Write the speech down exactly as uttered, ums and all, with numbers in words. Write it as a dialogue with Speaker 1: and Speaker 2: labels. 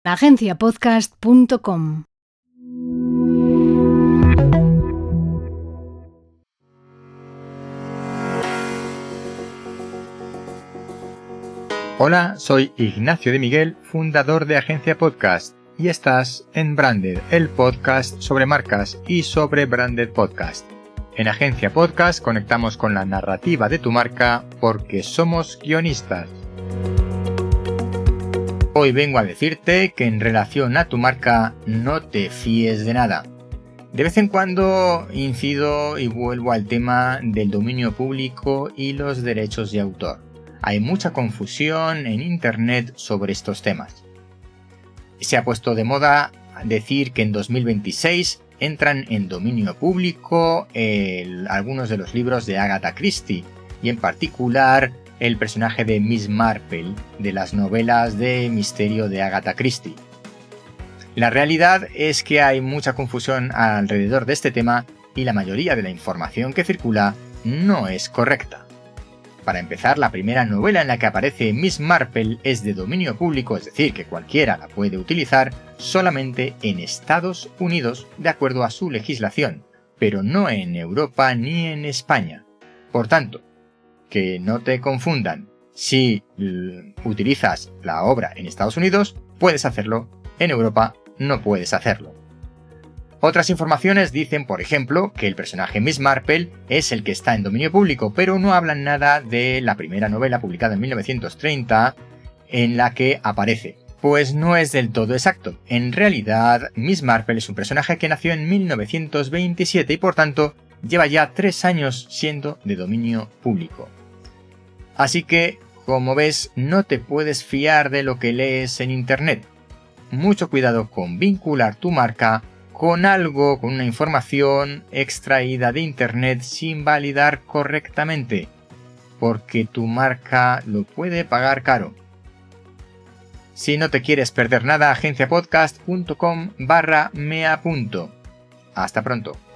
Speaker 1: agencia podcast punto com.
Speaker 2: Hola, soy Ignacio de Miguel, fundador de Agencia Podcast, y estás en Branded, el podcast sobre marcas y sobre Branded Podcast. En Agencia Podcast conectamos con la narrativa de tu marca porque somos guionistas. Hoy vengo a decirte que en relación a tu marca no te fíes de nada. De vez en cuando incido y vuelvo al tema del dominio público y los derechos de autor. Hay mucha confusión en internet sobre estos temas. Se ha puesto de moda decir que en dos mil veintiséis entran en dominio público el, algunos de los libros de Agatha Christie y en particular el personaje de Miss Marple de las novelas de misterio de Agatha Christie. La realidad es que hay mucha confusión alrededor de este tema y la mayoría de la información que circula no es correcta. Para empezar, la primera novela en la que aparece Miss Marple es de dominio público, es decir, que cualquiera la puede utilizar solamente en Estados Unidos de acuerdo a su legislación, pero no en Europa ni en España. Por tanto, que no te confundan, si l- utilizas la obra en Estados Unidos, puedes hacerlo, en Europa no puedes hacerlo. Otras informaciones dicen, por ejemplo, que el personaje Miss Marple es el que está en dominio público, pero no hablan nada de la primera novela publicada en mil novecientos treinta en la que aparece. Pues no es del todo exacto. En realidad, Miss Marple es un personaje que nació en mil novecientos veintisiete y por tanto lleva ya tres años siendo de dominio público. Así que, como ves, no te puedes fiar de lo que lees en internet. Mucho cuidado con vincular tu marca con algo, con una información extraída de internet sin validar correctamente, porque tu marca lo puede pagar caro. Si no te quieres perder nada, agencia podcast punto com barra me apunto. Hasta pronto.